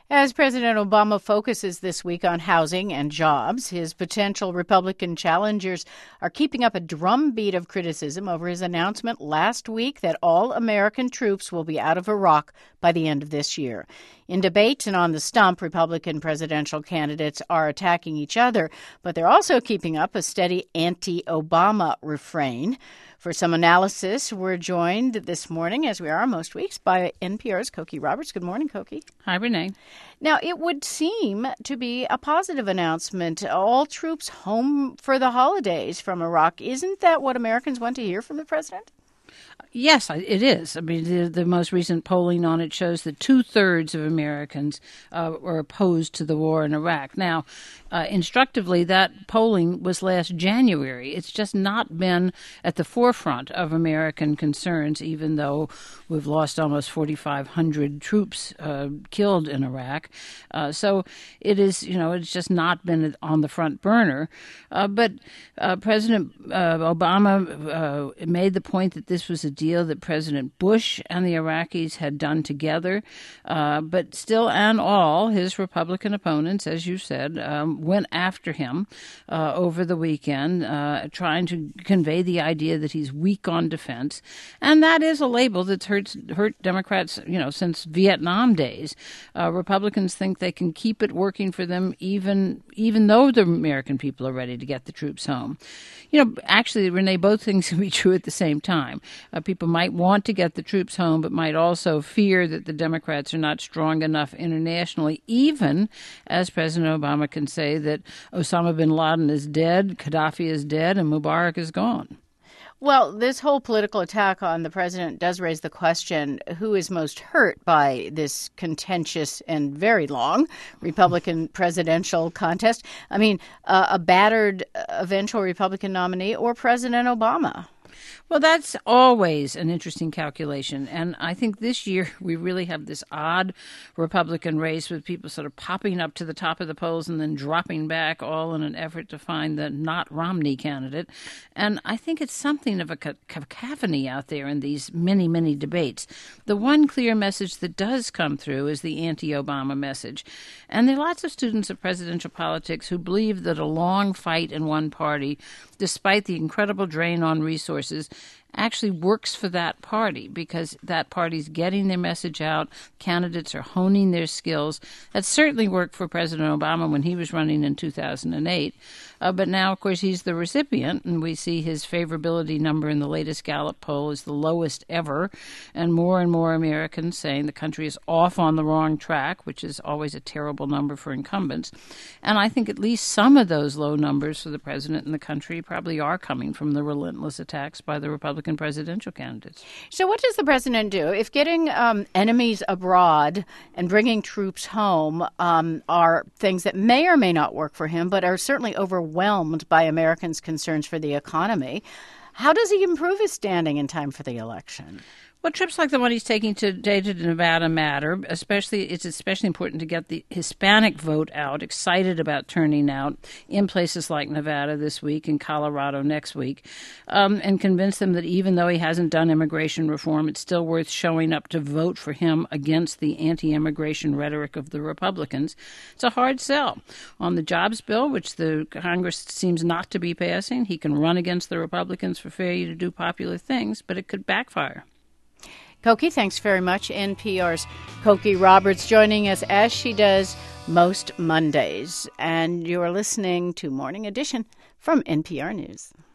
As President Obama focuses this week on housing and jobs, his potential Republican challengers are keeping up a drumbeat of criticism over his announcement last week that all American troops will be out of Iraq by the end of this year. In debates and on the stump, Republican presidential candidates are attacking each other, but they're also keeping up a steady anti-Obama refrain. For some analysis, we're joined this morning, as we are most weeks, by NPR's Cokie Roberts. Good morning, Cokie. Hi, Renee. Now, it would seem to be a positive announcement. All troops home for the holidays from Iraq. Isn't that what Americans want to hear from the president? Yes, it is. I mean, the most recent polling on it shows that 2/3 of Americans were opposed to the war in Iraq. Now, instructively, that polling was last January. It's just not been at the forefront of American concerns, even though we've lost almost 4,500 troops killed in Iraq. So it is, it's just not been on the front burner. But President Obama made the point that this was a deal that President Bush and the Iraqis had done together. But still and all, his Republican opponents, as you said, went after him over the weekend, trying to convey the idea that he's weak on defense. And that is a label that's hurt Democrats, since Vietnam days. Republicans think they can keep it working for them even though the American people are ready to get the troops home. Actually, Renee, both things can be true at the same time. People might want to get the troops home, but might also fear that the Democrats are not strong enough internationally, even as President Obama can say that Osama bin Laden is dead, Gaddafi is dead, and Mubarak is gone. Well, this whole political attack on the president does raise the question, who is most hurt by this contentious and very long Republican presidential contest? I mean, a battered eventual Republican nominee or President Obama? Well, that's always an interesting calculation. And I think this year we really have this odd Republican race with people sort of popping up to the top of the polls and then dropping back, all in an effort to find the not Romney candidate. And I think it's something of a cacophony out there in these many, many debates. The one clear message that does come through is the anti-Obama message. And there are lots of students of presidential politics who believe that a long fight in one party, despite the incredible drain on resources, actually works for that party because that party's getting their message out. Candidates are honing their skills. That certainly worked for President Obama when he was running in 2008. But now, of course, he's the recipient, and we see his favorability number in the latest Gallup poll is the lowest ever, and more Americans saying the country is off on the wrong track, which is always a terrible number for incumbents. And I think at least some of those low numbers for the president and the country probably are coming from the relentless attacks by the Republican presidential candidates. So what does the president do? If getting enemies abroad and bringing troops home are things that may or may not work for him, but are certainly overwhelmed by Americans' concerns for the economy, how does he improve his standing in time for the election? Well, trips like the one he's taking today to Nevada matter. It's especially important to get the Hispanic vote out, excited about turning out in places like Nevada this week and Colorado next week, and convince them that even though he hasn't done immigration reform, it's still worth showing up to vote for him against the anti-immigration rhetoric of the Republicans. It's a hard sell. On the jobs bill, which the Congress seems not to be passing, he can run against the Republicans for failure to do popular things, but it could backfire. Cokie, thanks very much. NPR's Cokie Roberts joining us as she does most Mondays. And you're listening to Morning Edition from NPR News.